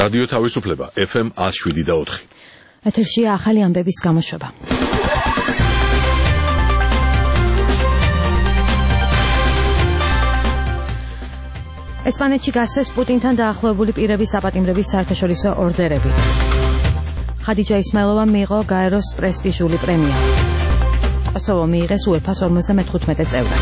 რადიო თავისუფლება FM 107.4. ეთერშია ახალი ამბების გამოშვება. ესპანეთში გასცეს პუტინთან დაახლოებული პირების დაპატიმრების საერთაშორისო ორდერები. ხადიჯა ისმაილოვამ მიიღო გაეროს პრესტიჟული პრემია. კოსოვო მიიღეს UEFA-ს 55 წევრად.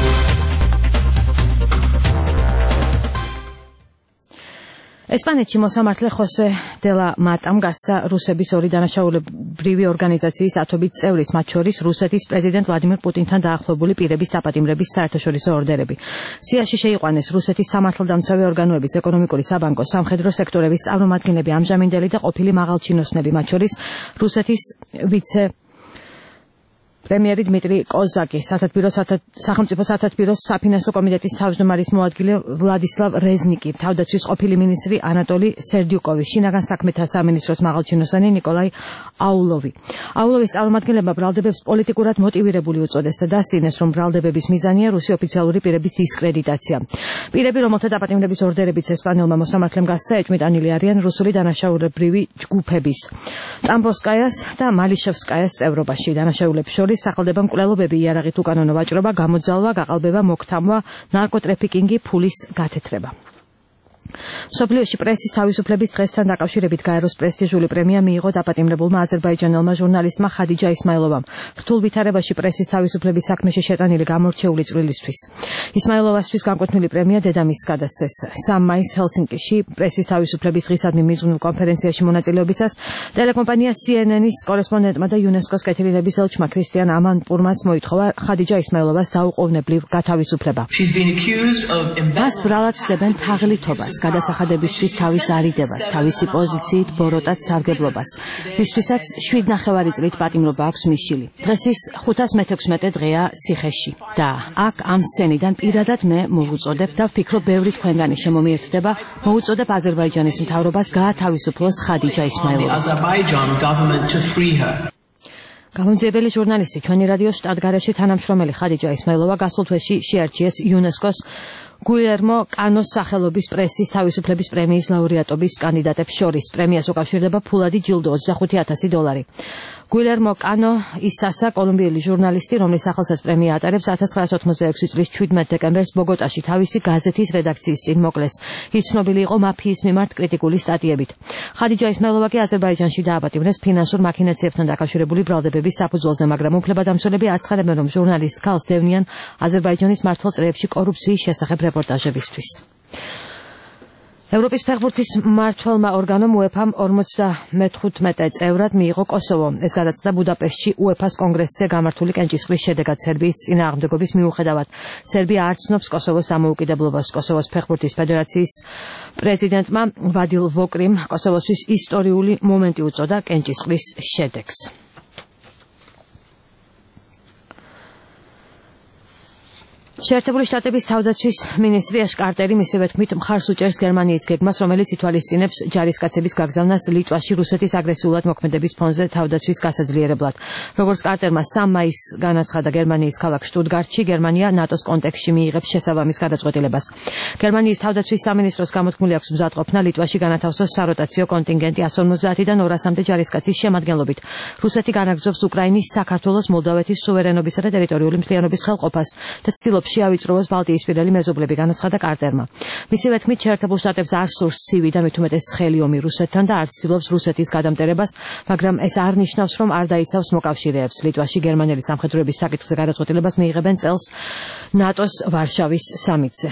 ესპანეთში მოსამართლე ხოსე დელა მატამ გასცა რუსების ორი დანაშაულებრივი ორგანიზაციის ათობით წევრის, მათ შორის რუსეთის პრეზიდენტ ვლადიმირ პუტინთან დაახლოებული პირების დაპატიმრების საერთაშორისო ორდერები. სიაში შეიყვანეს რუსეთის სამართალდამცავი ორგანოების, ეკონომიკური, საბანკო, სამხედრო სექტორების წარმომადგენლები, ამჟამინდელი და ყოფილი მაღალჩინოსნები, მათ შორის რუსეთის ვიცე პრემიერი დმიტრი კოზაკი, სახელმწიფო სათათბიროს საფინანსო კომიტეტის თავმჯდომარის მოადგილე ვლადისლავ რეზნიკი, თავდაცვის ყოფილი მინისტრი ანატოლი სერდიუკოვი, შინაგან საქმეთა სამინისტროს მაღალჩინოსანი ნიკოლაი აულოვი. აულოვის წარმომადგენლებმა ბრალდებებს პოლიტიკურად მოტივირებული უწოდეს და დასცივნეს, რომ ბრალდებების მიზანია რუსი ოფიციალური პირების დისკრედიტაცია. პირები, რომელთა დაპატიმრების ორდერებიც ესპანელმა მოსამართლემ გასცა, ეჭვმიტანილი არიან რუსული დანაშაულებრივი ჯგუფების ტამბოვსკაიას და მალიშევსკაიას წევრობაში. დანაშაულებს შორის სახელდება მკვლელობები, იარაღით უკანონო ვაჭრობა, გამოძალვა, გაყალბება, მოქთამვა, ნარკოტრეფიკინგი, ფულის გათეთრება. მსოფლიოში პრესის თავისუფლების დღესთან დაკავშირებით გაეროს პრესტიჟული პრემია მიიღო დაპატიმრებულმა აზერბაიჯანელმა ჟურნალისტმა ხადიჯა ისმაილოვამ რთულ ვითარებაში პრესის თავისუფლების საქმეში შეტანილი გამორჩეული წვლილისთვის. ისმაილოვასთვის განკუთვნილი პრემია დედამისს გადასცეს 3 მაისს ჰელსინკიში პრესის თავისუფლების დღისადმი მიძღვნილ კონფერენციაში მონაწილეობისას ტელეკომპანია CNN-ის კორესპონდენტმა და იუნესკოს კეთილინების ელჩმა ქრისტიან ამანპურმაც მოითხოვა ხადიჯა ისმაილოვას დაუყოვნებლივ გათავისუფლება. მას ბრალად ცდებენ თაღლითობას, გადასახადებისთვის თავის არიდებას, თავისი პოზიციით ბოროტად სარგებლობას. მისთვისაც 7,5 წლით პატიმრობა აქვს მიშილი. დღეს ის 516 დღეა ციხეში და აქ ამ სცენიდან პირადად მე მოვუწოდებ და ვფიქრობ, ბევრი თქვენგანი შემომიერთდება, მოვუწოდებ აზერბაიჯანის მთავრობას გაათავისუფლოს ხადიჯა ისმაილოვა. გამომძიებელი ჟურნალისტი, ჩვენი რადიოს შტატგარეში თანამშრომელი ხადიჯა ისმაილოვა გასულ თვეში შეარჩიეს იუნესკოს გუილერმო კანოს სახელობის პრესის თავისუფლების პრემიის ლაურეატობის კანდიდატებს შორის. პრემიას უკავშირდება ფულადი ჯილდო $25,000. გუილერმო კანო ისასა, კოლუმბიელი ჟურნალისტი, რომლის სახელსაც პრემია ატარებს, 1986 წლის 17 დეკემბერს ბოგოტაში თავისი გაზეთის რედაქციის წინ მოკლეს. ის ცნობილი იყო მაფიის მიმართ კრიტიკული სტატიებით. ხადიჯა ისმაილოვა კი აზერბაიჯანში დააპატიმრეს ფინანსურ მაქინაციებთან დაკავშირებული ბრალდებების საფუძველზე, მაგრამ უფლებადამცველები აცხადებენ, რომ ჟურნალისტ ქალს დევნიან აზერბაიჯანის მართლ წრეებში კორუფციის შესახებ რეპორტაჟებისთვის. ევროპის ფეხბურთის მმართველმა ორგანომ UEFA-მ 55 წევრად მიიღო კოსოვო. ეს გადაწყდა ბუდაპეშტში UEFA-ს კონგრესზე გამართული კენჭისყრის შედეგად სერბიის წინააღმდეგობის მიუხედავად. სერბია არ ცნობს კოსოვოს დამოუკიდებლობას. კოსოვოს ფეხბურთის ფედერაციის პრეზიდენტმა ვადილ ვოკრიმ კოსოვოსთვის ისტორიული მომენტი უწოდა კენჭისყრის შედეგს. შეერთებული შტატების თავდაცვის მინისტრი აშ კარტერი მისივე თქმით მხარს უჭერს გერმანიის გეგმას, რომელიც ითვალისწინებს ჯარისკაცების გაგზავნას ლიტვაში რუსეთის აგრესიულად მოქმედების ფონზე თავდაცვის გასაძლიერებლად. როგორც კარტერმა 3 მაისს განაცხადა გერმანიის ქალაქ შტუტგარტში, გერმანია ნატოს კონტექსტში მიიღებს შესაბამის გადაწყვეტილებას. გერმანიის თავდაცვის სამინისტროს გამოთქმული აქვს მზადყოფნა ლიტვაში განათავსოს საროტაციო კონტინგენტი 150-დან 200-მდე ჯარისკაცის შემადგენლობით. რუსეთი განაგრძობს უკრაინის, საქართველოს, მოლდავეთის სუვერენობისა და ტერიტორიული მთლიანობის ხელყოფას და ცდილობს შეავიწროვოს ბალტიისპირელი მეზობლები, განაცხადა კარტერმა. მისივე თქმით, შეერთებულ შტატებს არ სურს ცივი და მით უმეტეს ცხელი ომი რუსეთთან და არ ცდილობს რუსეთის გადამტერებას, მაგრამ ეს არ ნიშნავს, რომ არ დაიცავს მოკავშირეებს. ლიტვაში გერმანელი სამხედროების საკითხზე გადაწყვეტილებას მიიღებენ წელს ნატოს ვარშავის სამიტზე.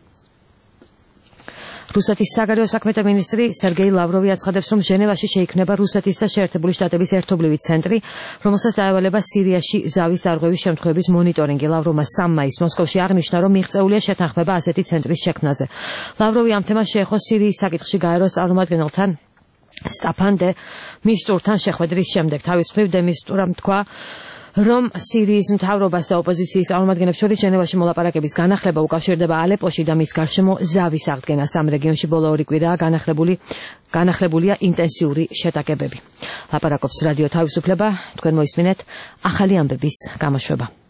რუსეთის საგარეო საქმეთა მინისტრი სერგეი ლავროვი აცხადებს, რომ ჟენევაში შეიქმნება რუსეთის და შეერთებული შტატების ერთობლივი ცენტრი, რომელსაც დაევალება სირიაში ზავის დარღვევის შემთხვევების მონიტორინგი. ლავროვმა 3 მაისს მოსკოვში აღნიშნა, რომ მიღწეულია შეთანხმება ასეთი ცენტრის შექმნაზე. ლავროვი ამ თემას შეეხო სირიის საკითხში გაეროს წარმომადგენელთან სტაფან დე მისტურთან შეხვედრის შემდეგ. თავის მხრივ დე მისტურამ თქვა, რომ სირიის მთავრობას და ოპოზიციის წარმომადგენლებს შორის ჟენევაში მოლაპარაკების განახლება უკავშირდება ალეპოში და მის გარშემო ზავის აღდგენას. ამ რეგიონში ბოლო 2 კვირაა განახლებულია ინტენსიური შეტაკებები. ლაპარაკობს რადიო თავისუფლება, თქვენ მოისმინეთ ახალი ამბების გამოშვება.